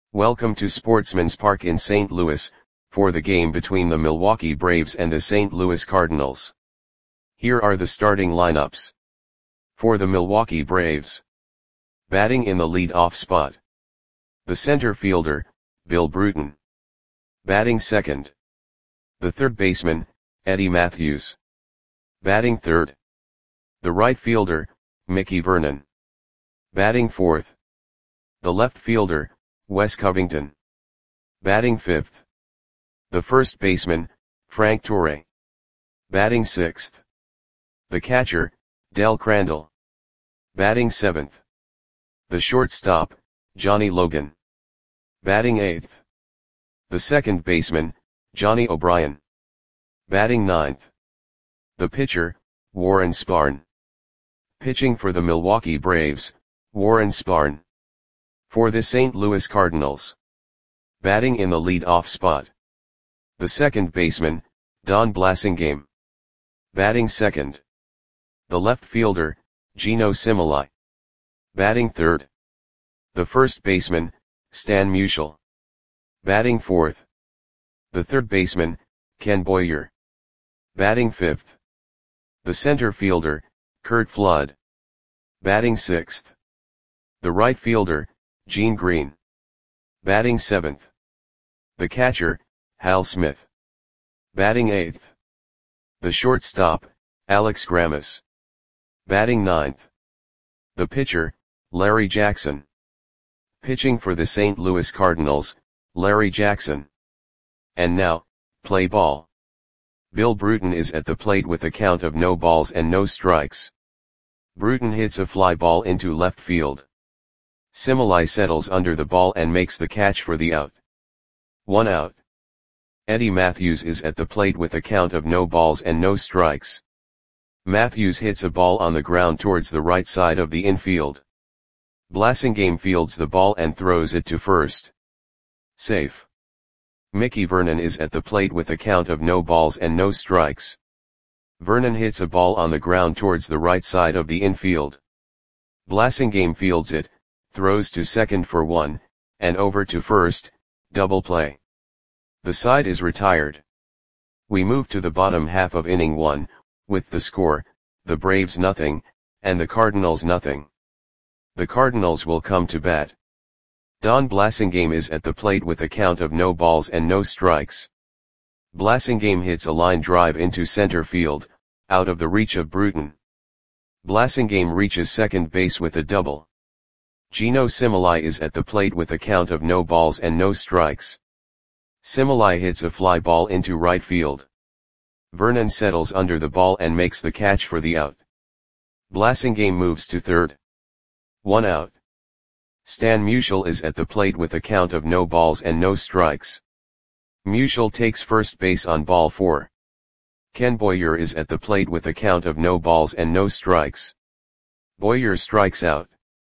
Welcome to Sportsman's Park in St. Louis, for the game between the Milwaukee Braves and the St. Louis Cardinals. Here are the starting lineups. For the Milwaukee Braves. Batting in the lead-off spot. The center fielder, Bill Bruton. Batting second. The third baseman, Eddie Mathews. Batting third. The right fielder, Mickey Vernon. Batting fourth. The left fielder, Wes Covington. Batting fifth. The first baseman, Frank Torre. Batting sixth. The catcher, Del Crandall. Batting seventh. The shortstop, Johnny Logan. Batting eighth. The second baseman, Johnny O'Brien. Batting ninth. The pitcher, Warren Spahn. Pitching for the Milwaukee Braves, Warren Spahn. For the St. Louis Cardinals. Batting in the lead-off spot. The second baseman, Don Blasingame. Batting second. The left fielder, Geno Similai. Batting third. The first baseman, Stan Musial. Batting fourth. The third baseman, Ken Boyer. Batting fifth. The center fielder, Curt Flood. Batting sixth. The right fielder, Gene Green. Batting seventh. The catcher, Hal Smith. Batting eighth. The shortstop, Alex Grammas. Batting ninth. The pitcher, Larry Jackson. Pitching for the St. Louis Cardinals, Larry Jackson. And now, play ball. Bill Bruton is at the plate with a count of no balls and no strikes. Bruton hits a fly ball into left field. Similai settles under the ball and makes the catch for the out. 1 out. Eddie Mathews is at the plate with a count of no balls and no strikes. Mathews hits a ball on the ground towards the right side of the infield. Blasingame fields the ball and throws it to first. Safe. Mickey Vernon is at the plate with a count of no balls and no strikes. Vernon hits a ball on the ground towards the right side of the infield. Blasingame fields it, throws to second for 1, and over to first, double play. The side is retired. We move to the bottom half of inning 1, with the score, the Braves nothing, and the Cardinals nothing. The Cardinals will come to bat. Don Blasingame is at the plate with a count of no balls and no strikes. Blasingame hits a line drive into center field, out of the reach of Bruton. Blasingame reaches second base with a double. Geno Similai is at the plate with a count of no balls and no strikes. Similai hits a fly ball into right field. Vernon settles under the ball and makes the catch for the out. Blasingame moves to third. 1 out. Stan Musial is at the plate with a count of no balls and no strikes. Musial takes first base on ball 4. Ken Boyer is at the plate with a count of no balls and no strikes. Boyer strikes out.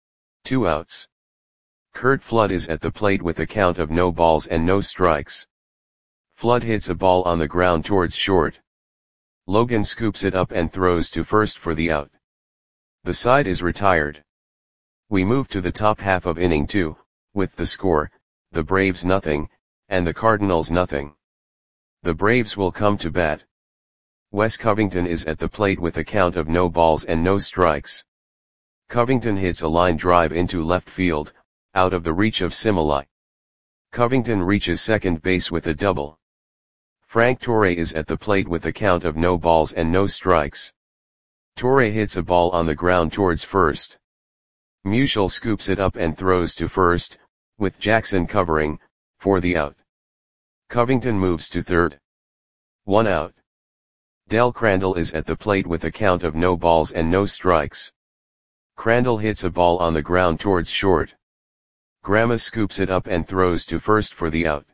2 outs. Curt Flood is at the plate with a count of no balls and no strikes. Flood hits a ball on the ground towards short. Logan scoops it up and throws to first for the out. The side is retired. We move to the top half of inning 2, with the score, the Braves nothing, and the Cardinals nothing. The Braves will come to bat. Wes Covington is at the plate with a count of no balls and no strikes. Covington hits a line drive into left field, out of the reach of Similai. Covington reaches second base with a double. Frank Torre is at the plate with a count of no balls and no strikes. Torre hits a ball on the ground towards first. Musial scoops it up and throws to first, with Jackson covering, for the out. Covington moves to third. 1 out. Del Crandall is at the plate with a count of no balls and no strikes. Crandall hits a ball on the ground towards short. Grammas scoops it up and throws to first for the out.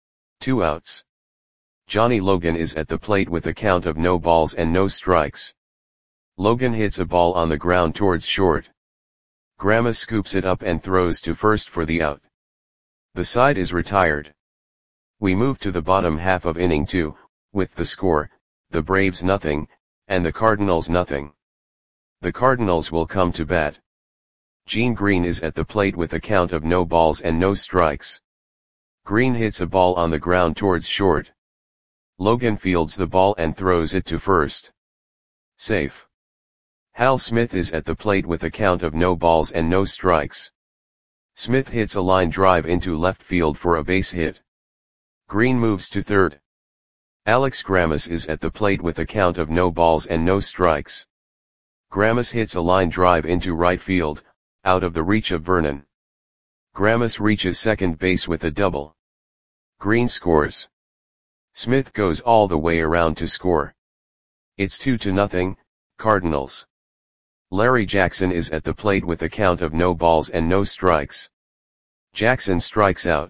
2 outs. Johnny Logan is at the plate with a count of no balls and no strikes. Logan hits a ball on the ground towards short. Grammas scoops it up and throws to first for the out. The side is retired. We move to the bottom half of inning 2, with the score, the Braves nothing, and the Cardinals nothing. The Cardinals will come to bat. Gene Green is at the plate with a count of no balls and no strikes. Green hits a ball on the ground towards short. Logan fields the ball and throws it to first. Safe. Hal Smith is at the plate with a count of no balls and no strikes. Smith hits a line drive into left field for a base hit. Green moves to third. Alex Grammas is at the plate with a count of no balls and no strikes. Grammas hits a line drive into right field, out of the reach of Vernon. Grammas reaches second base with a double. Green scores. Smith goes all the way around to score. It's 2-0, Cardinals. Larry Jackson is at the plate with a count of no balls and no strikes. Jackson strikes out.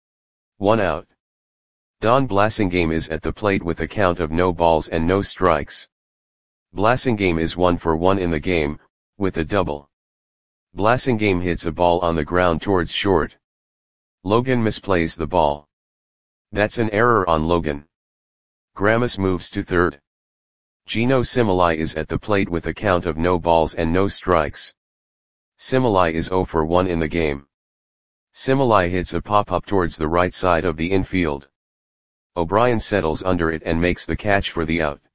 1 out. Don Blasingame is at the plate with a count of no balls and no strikes. Blasingame is 1 for 1 in the game, with a double. Blasingame hits a ball on the ground towards short. Logan misplays the ball. That's an error on Logan. Grammas moves to third. Gino Similai is at the plate with a count of no balls and no strikes. Similai is 0 for 1 in the game. Similai hits a pop-up towards the right side of the infield. O'Brien settles under it and makes the catch for the out.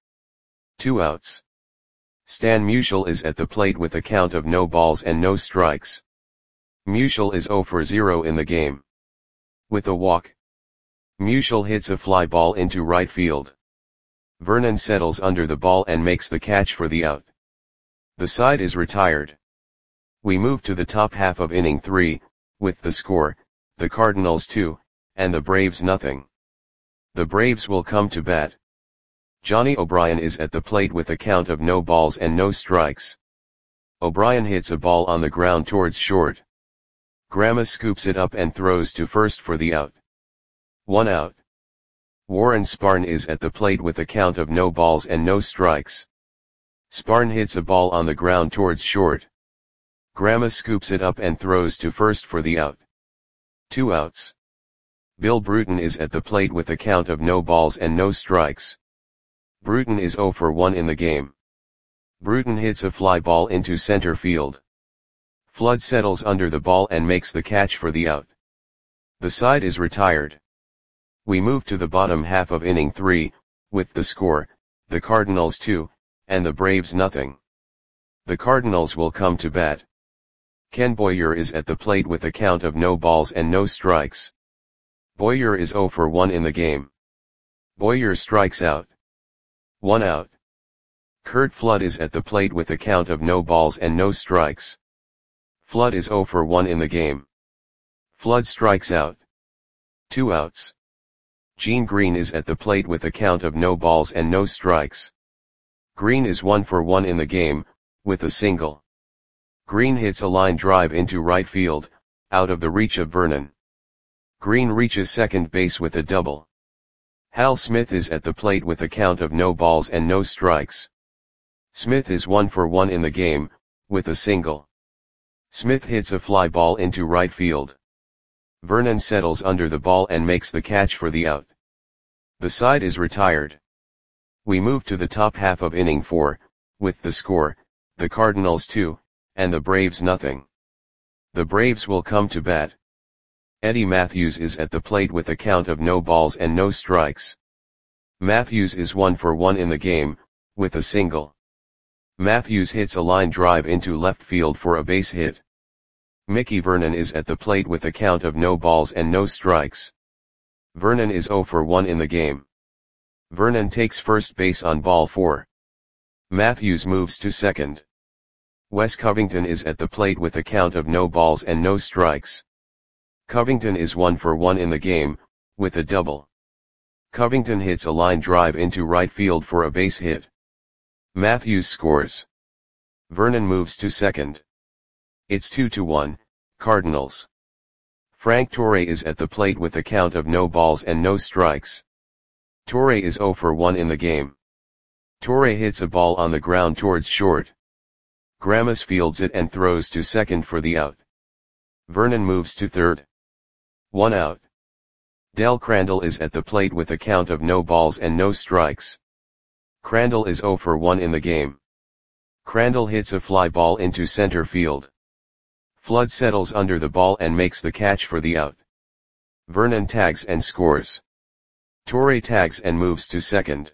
2 outs. Stan Musial is at the plate with a count of no balls and no strikes. Musial is 0 for 0 in the game. With a walk. Musial hits a fly ball into right field. Vernon settles under the ball and makes the catch for the out. The side is retired. We move to the top half of inning 3, with the score, the Cardinals 2, and the Braves nothing. The Braves will come to bat. Johnny O'Brien is at the plate with a count of no balls and no strikes. O'Brien hits a ball on the ground towards short. Grammas scoops it up and throws to first for the out. 1 out. Warren Sparn is at the plate with a count of no balls and no strikes. Sparn hits a ball on the ground towards short. Grammas scoops it up and throws to first for the out. 2 outs. Bill Bruton is at the plate with a count of no balls and no strikes. Bruton is 0 for 1 in the game. Bruton hits a fly ball into center field. Flood settles under the ball and makes the catch for the out. The side is retired. We move to the bottom half of inning 3, with the score, the Cardinals 2, and the Braves nothing. The Cardinals will come to bat. Ken Boyer is at the plate with a count of no balls and no strikes. Boyer is 0 for 1 in the game. Boyer strikes out. 1 out. Curt Flood is at the plate with a count of no balls and no strikes. Flood is 0 for 1 in the game. Flood strikes out. 2 outs. Gene Green is at the plate with a count of no balls and no strikes. Green is 1 for 1 in the game, with a single. Green hits a line drive into right field, out of the reach of Vernon. Green reaches second base with a double. Hal Smith is at the plate with a count of no balls and no strikes. Smith is 1 for 1 in the game, with a single. Smith hits a fly ball into right field. Vernon settles under the ball and makes the catch for the out. The side is retired. We move to the top half of inning 4, with the score, the Cardinals 2, and the Braves nothing. The Braves will come to bat. Eddie Matthews is at the plate with a count of no balls and no strikes. Matthews is 1 for 1 in the game, with a single. Matthews hits a line drive into left field for a base hit. Mickey Vernon is at the plate with a count of no balls and no strikes. Vernon is 0 for 1 in the game. Vernon takes first base on ball 4. Matthews moves to second. Wes Covington is at the plate with a count of no balls and no strikes. Covington is 1 for 1 in the game, with a double. Covington hits a line drive into right field for a base hit. Matthews scores. Vernon moves to second. It's 2-1, Cardinals. Frank Torre is at the plate with a count of no balls and no strikes. Torre is 0 for 1 in the game. Torre hits a ball on the ground towards short. Grammas fields it and throws to second for the out. Vernon moves to third. 1 out. Del Crandall is at the plate with a count of no balls and no strikes. Crandall is 0 for 1 in the game. Crandall hits a fly ball into center field. Flood settles under the ball and makes the catch for the out. Vernon tags and scores. Torre tags and moves to second.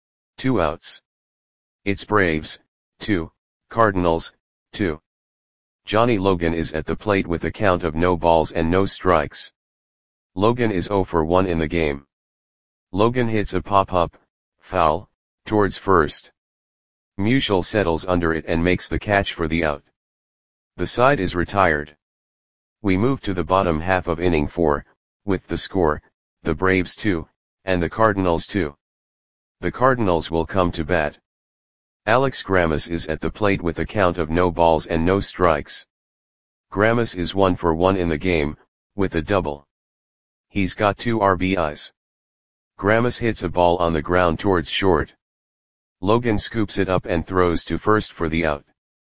2 outs. It's Braves, 2, Cardinals, 2. Johnny Logan is at the plate with a count of no balls and no strikes. Logan is 0 for 1 in the game. Logan hits a pop-up, foul, towards first. Musial settles under it and makes the catch for the out. The side is retired. We move to the bottom half of inning 4, with the score, the Braves 2, and the Cardinals 2. The Cardinals will come to bat. Alex Grammas is at the plate with a count of no balls and no strikes. Grammas is 1 for 1 in the game, with a double. He's got 2 RBIs. Grammas hits a ball on the ground towards short. Logan scoops it up and throws to first for the out.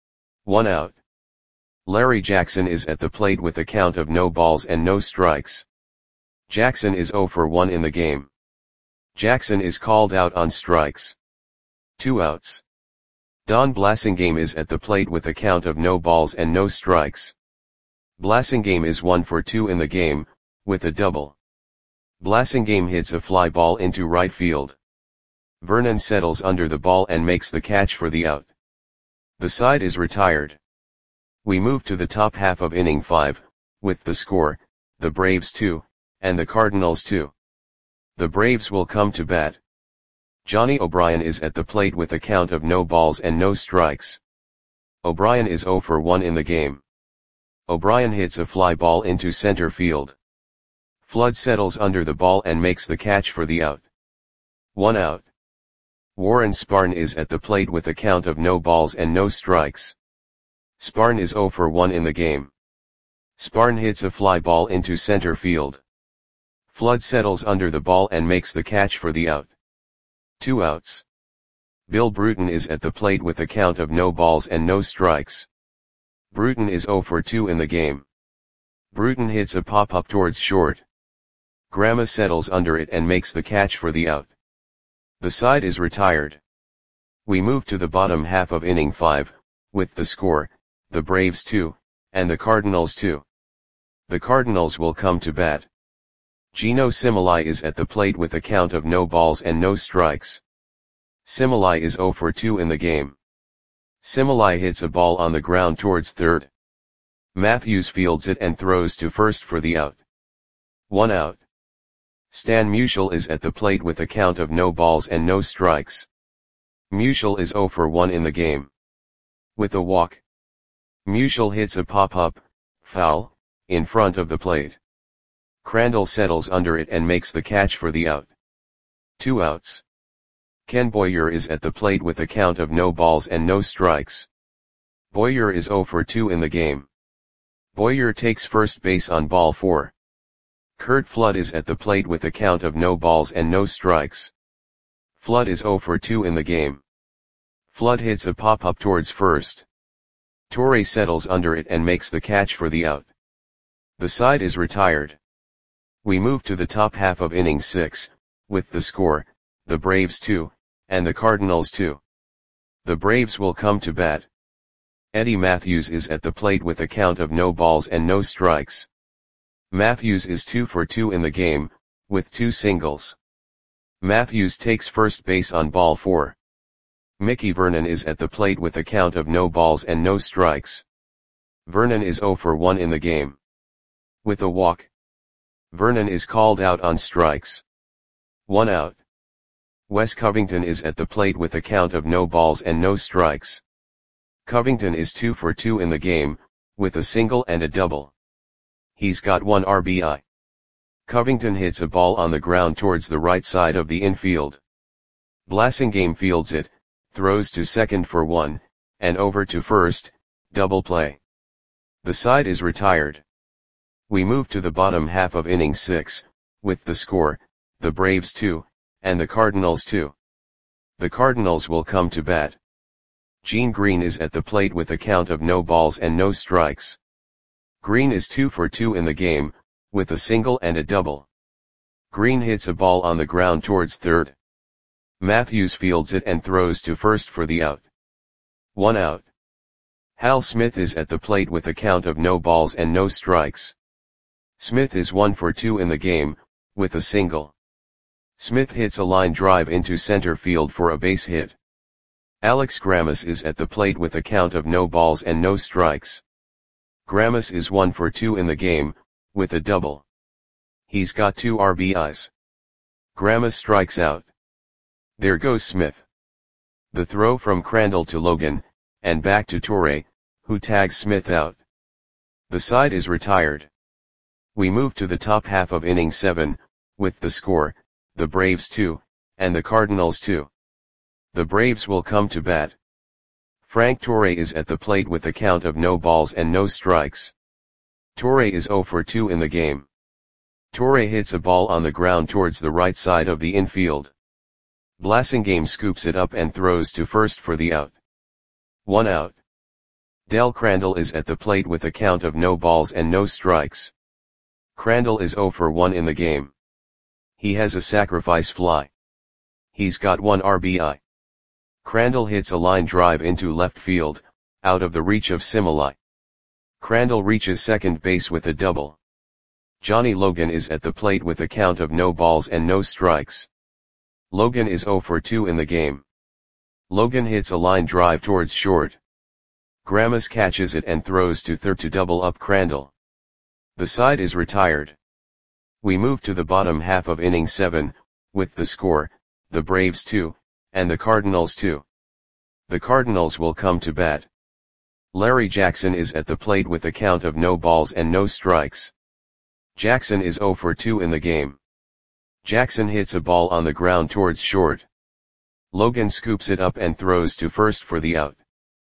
1 out. Larry Jackson is at the plate with a count of no balls and no strikes. Jackson is 0 for 1 in the game. Jackson is called out on strikes. 2 outs. Don Blasingame is at the plate with a count of no balls and no strikes. Blasingame is 1 for 2 in the game, with a double. Blasingame hits a fly ball into right field. Vernon settles under the ball and makes the catch for the out. The side is retired. We move to the top half of inning 5, with the score, the Braves 2, and the Cardinals 2. The Braves will come to bat. Johnny O'Brien is at the plate with a count of no balls and no strikes. O'Brien is 0 for 1 in the game. O'Brien hits a fly ball into center field. Flood settles under the ball and makes the catch for the out. 1 out. Warren Sparn is at the plate with a count of no balls and no strikes. Sparn is 0 for 1 in the game. Sparn hits a fly ball into center field. Flood settles under the ball and makes the catch for the out. 2 outs. Bill Bruton is at the plate with a count of no balls and no strikes. Bruton is 0 for 2 in the game. Bruton hits a pop-up towards short. Grammas settles under it and makes the catch for the out. The side is retired. We move to the bottom half of inning 5, with the score, the Braves 2, and the Cardinals 2. The Cardinals will come to bat. Gino Similai is at the plate with a count of no balls and no strikes. Similai is 0 for 2 in the game. Similai hits a ball on the ground towards third. Matthews fields it and throws to first for the out. 1 out. Stan Musial is at the plate with a count of no balls and no strikes. Musial is 0 for 1 in the game. With a walk. Musial hits a pop-up, foul, in front of the plate. Crandall settles under it and makes the catch for the out. 2 outs. Ken Boyer is at the plate with a count of no balls and no strikes. Boyer is 0 for 2 in the game. Boyer takes first base on ball 4. Curt Flood is at the plate with a count of no balls and no strikes. Flood is 0 for 2 in the game. Flood hits a pop-up towards first. Torre settles under it and makes the catch for the out. The side is retired. We move to the top half of inning 6, with the score, the Braves 2, and the Cardinals 2. The Braves will come to bat. Eddie Matthews is at the plate with a count of no balls and no strikes. Matthews is 2 for 2 in the game, with 2 singles. Matthews takes first base on ball 4. Mickey Vernon is at the plate with a count of no balls and no strikes. Vernon is 0 for 1 in the game. With a walk. Vernon is called out on strikes. 1 out. Wes Covington is at the plate with a count of no balls and no strikes. Covington is 2 for 2 in the game, with a single and a double. He's got 1 RBI. Covington hits a ball on the ground towards the right side of the infield. Blasingame fields it, throws to second for 1, and over to first, double play. The side is retired. We move to the bottom half of inning 6, with the score, the Braves 2, and the Cardinals 2. The Cardinals will come to bat. Gene Green is at the plate with a count of no balls and no strikes. Green is 2 for 2 in the game, with a single and a double. Green hits a ball on the ground towards third. Matthews fields it and throws to first for the out. 1 out. Hal Smith is at the plate with a count of no balls and no strikes. Smith is 1 for 2 in the game, with a single. Smith hits a line drive into center field for a base hit. Alex Grammas is at the plate with a count of no balls and no strikes. Grammas is 1 for 2 in the game, with a double. He's got 2 RBIs. Grammas strikes out. There goes Smith. The throw from Crandall to Logan, and back to Torre, who tags Smith out. The side is retired. We move to the top half of inning 7, with the score, the Braves 2, and the Cardinals 2. The Braves will come to bat. Frank Torre is at the plate with a count of no balls and no strikes. Torre is 0 for 2 in the game. Torre hits a ball on the ground towards the right side of the infield. Blasingame scoops it up and throws to first for the out. 1 out. Del Crandall is at the plate with a count of no balls and no strikes. Crandall is 0 for 1 in the game. He has a sacrifice fly. He's got 1 RBI. Crandall hits a line drive into left field, out of the reach of Similai. Crandall reaches second base with a double. Johnny Logan is at the plate with a count of no balls and no strikes. Logan is 0 for 2 in the game. Logan hits a line drive towards short. Grammas catches it and throws to third to double up Crandall. The side is retired. We move to the bottom half of inning 7, with the score, the Braves 2, and the Cardinals 2. The Cardinals will come to bat. Larry Jackson is at the plate with a count of no balls and no strikes. Jackson is 0 for 2 in the game. Jackson hits a ball on the ground towards short. Logan scoops it up and throws to first for the out.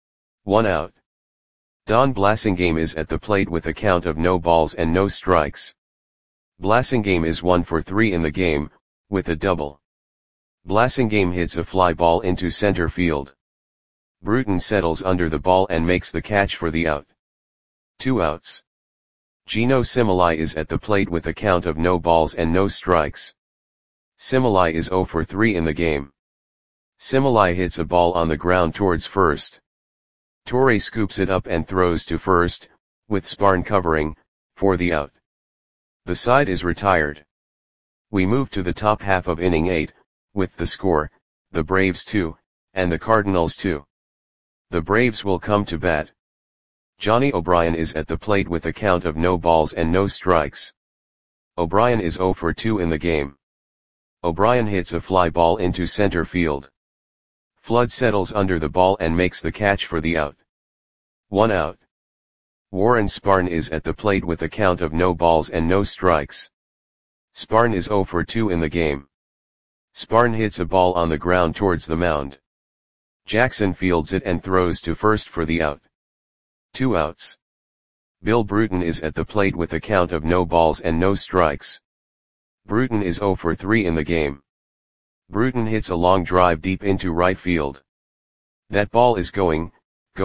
1 out. Don Blasingame is at the plate with a count of no balls and no strikes. Blasingame is 1 for 3 in the game, with a double. Blasingame hits a fly ball into center field. Bruton settles under the ball and makes the catch for the out. 2 outs. Gino Similai is at the plate with a count of no balls and no strikes. Similai is 0 for 3 in the game. Similai hits a ball on the ground towards first. Torre scoops it up and throws to first, with Sparn covering, for the out. The side is retired. We move to the top half of inning 8, with the score, the Braves 2, and the Cardinals 2. The Braves will come to bat. Johnny O'Brien is at the plate with a count of no balls and no strikes. O'Brien is 0 for 2 in the game. O'Brien hits a fly ball into center field. Flood settles under the ball and makes the catch for the out. 1 out. Warren Sparn is at the plate with a count of no balls and no strikes. Sparn is 0 for 2 in the game. Sparn hits a ball on the ground towards the mound. Jackson fields it and throws to first for the out. 2 outs. Bill Bruton is at the plate with a count of no balls and no strikes. Bruton is 0 for 3 in the game. Bruton hits a long drive deep into right field. That ball is gone.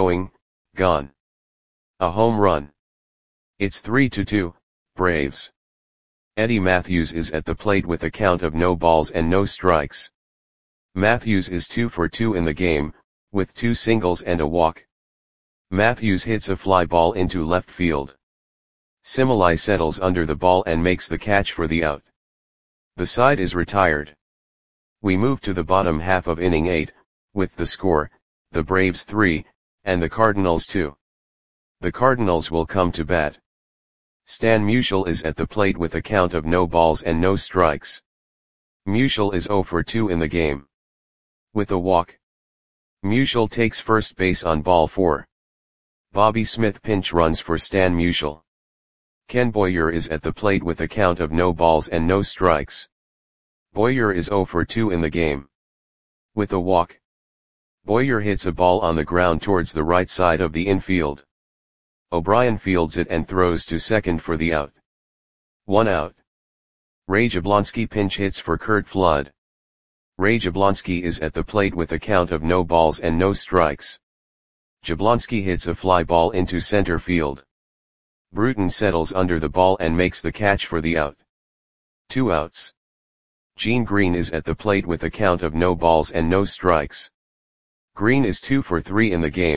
A home run. It's 3-2, Braves. Eddie Matthews is at the plate with a count of no balls and no strikes. Matthews is 2 for 2 in the game, with 2 singles and a walk. Matthews hits a fly ball into left field. Similai settles under the ball and makes the catch for the out. The side is retired. We move to the bottom half of inning 8, with the score, the Braves 3, and the Cardinals 2. The Cardinals will come to bat. Stan Musial is at the plate with a count of no balls and no strikes. Musial is 0 for 2 in the game. With a walk. Musial takes first base on ball 4. Bobby Smith pinch runs for Stan Musial. Ken Boyer is at the plate with a count of no balls and no strikes. Boyer is 0 for 2 in the game. With a walk. Boyer hits a ball on the ground towards the right side of the infield. O'Brien fields it and throws to second for the out. 1 out. Ray Jablonski pinch hits for Curt Flood. Ray Jablonski is at the plate with a count of no balls and no strikes. Jablonski hits a fly ball into center field. Bruton settles under the ball and makes the catch for the out. 2 outs. Gene Green is at the plate with a count of no balls and no strikes. Green is 2 for 3 in the game,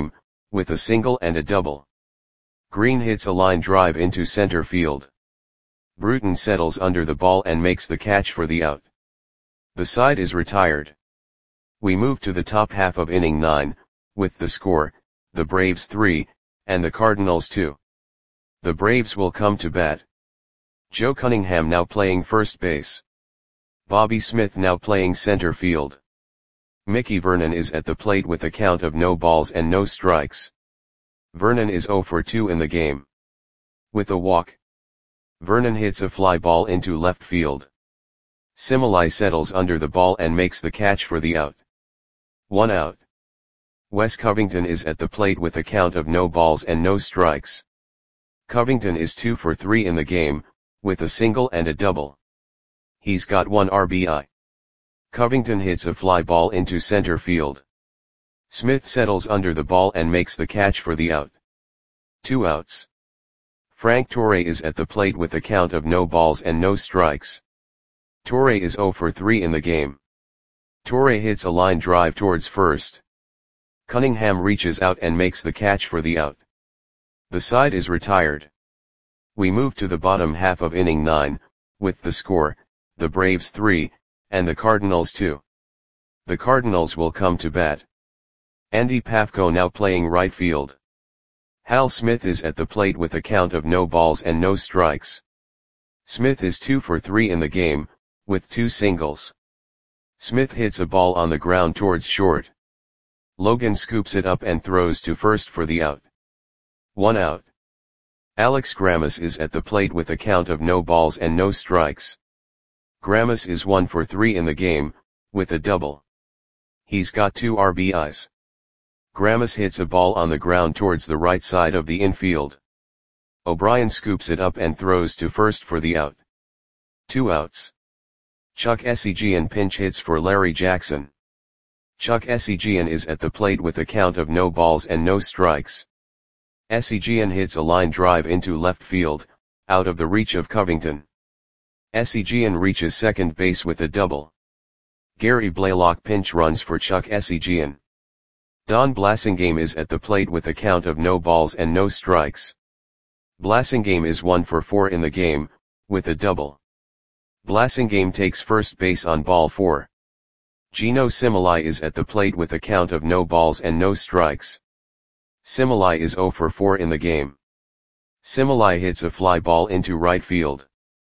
with a single and a double. Green hits a line drive into center field. Bruton settles under the ball and makes the catch for the out. The side is retired. We move to the top half of inning 9, with the score, the Braves 3, and the Cardinals 2. The Braves will come to bat. Joe Cunningham now playing first base. Bobby Smith now playing center field. Mickey Vernon is at the plate with a count of no balls and no strikes. Vernon is 0 for 2 in the game. With a walk. Vernon hits a fly ball into left field. Similai settles under the ball and makes the catch for the out. 1 out. Wes Covington is at the plate with a count of no balls and no strikes. Covington is 2 for 3 in the game, with a single and a double. He's got 1 RBI. Covington hits a fly ball into center field. Smith settles under the ball and makes the catch for the out. 2 outs. Frank Torre is at the plate with a count of no balls and no strikes. Torre is 0 for 3 in the game. Torre hits a line drive towards first. Cunningham reaches out and makes the catch for the out. The side is retired. We move to the bottom half of inning 9, with the score, the Braves 3, and the Cardinals 2. The Cardinals will come to bat. Andy Pafko now playing right field. Hal Smith is at the plate with a count of no balls and no strikes. Smith is 2 for 3 in the game, with 2 singles. Smith hits a ball on the ground towards short. Logan scoops it up and throws to first for the out. 1 out. Alex Grammas is at the plate with a count of no balls and no strikes. Grammas is 1 for 3 in the game, with a double. He's got 2 RBIs. Grammas hits a ball on the ground towards the right side of the infield. O'Brien scoops it up and throws to first for the out. 2 outs. Chuck Essegian pinch hits for Larry Jackson. Chuck Essegian is at the plate with a count of no balls and no strikes. Essegian hits a line drive into left field, out of the reach of Covington. Essegian reaches second base with a double. Gary Blaylock pinch runs for Chuck Essegian. Don Blasingame is at the plate with a count of no balls and no strikes. Blasingame is 1 for 4 in the game, with a double. Blasingame takes first base on ball 4. Gino Similai is at the plate with a count of no balls and no strikes. Similai is 0 for 4 in the game. Similai hits a fly ball into right field.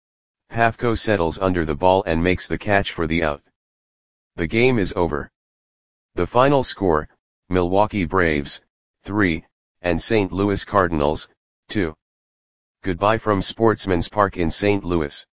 Pafko settles under the ball and makes the catch for the out. The game is over. The final score, Milwaukee Braves, 3, and St. Louis Cardinals, 2. Goodbye from Sportsman's Park in St. Louis.